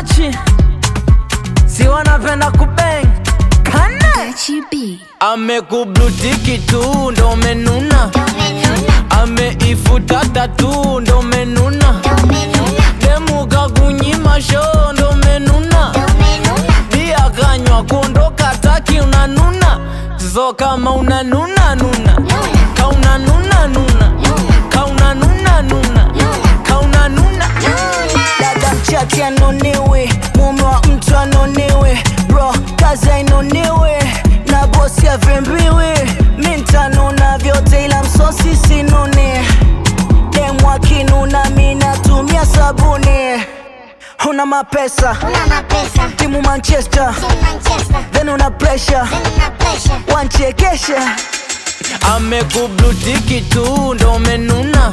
Gachi, si wanapenda kubang Kane amekublutiki tu ndo umenuna, ameifuta tatu ndo umenuna, demu kakunyima show ndo umenuna, bia kanywa kuondoka taki unanuna. So kama unanuna nuna, kauna nuna nuna, kauna nuna nuna, kauna nuna. Dada mchati anonewe, mume wa mtu anonewe, bro kazi ainonewe, na bosi ya vembiwe. Mintanuna vyote ila msosi sinune, demu akinuna mina tumia sabuni. Una mapesa, timu Manchester, then una pressure, wanchekesha. Amekublutiki tu ndo umenuna,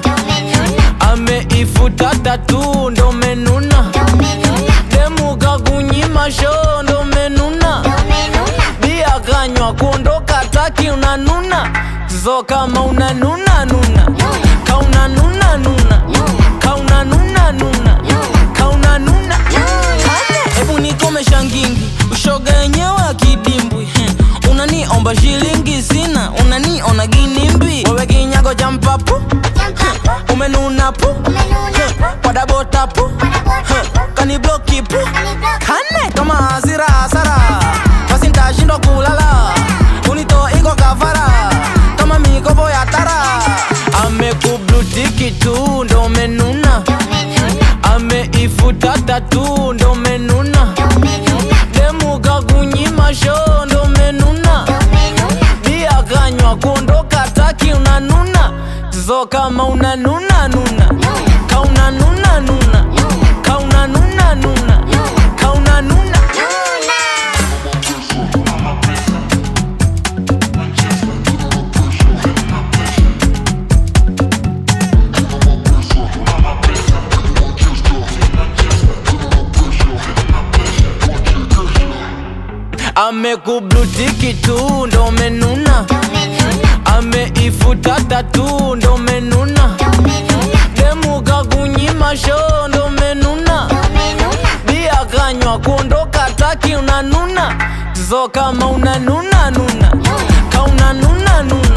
ameifuta tatu ndo umenuna, demu kakunyima show ndo umenuna, bia kanywa kuondoka taki unanuna. So kama unanuna nuna, kauna nuna nuna, kauna nuna nuna, kauna nuna. Ebu nikome shangingi, ushoga yenyewe akidimbwi. Unaniomba shilingi sina, unaniona ginimbi. Wewe kinyago cha mpapu, umenuna pu, wadabota pu, kanibloki pu. Kane kama hasira hasara, basi nitashindwa kulala, unitoa iko kafara kama mikopo ya tara. Amekublutiki tu ndo umenuna, ameifuta tatu ndo umenuna, demu kakunyima show ndo umenuna, bia kanywa kuondoka taki unanuna. So kama unanuna nuna, kauna nuna nuna, kauna nuna nuna, kauna nuna. Amekublutiki tu ndo umenuna, ameifuta tatu ndo umenuna, demu kakunyima show ndo umenuna, bia kanywa kuondoka taki unanuna. So kama unanuna nuna, kauna nuna nuna.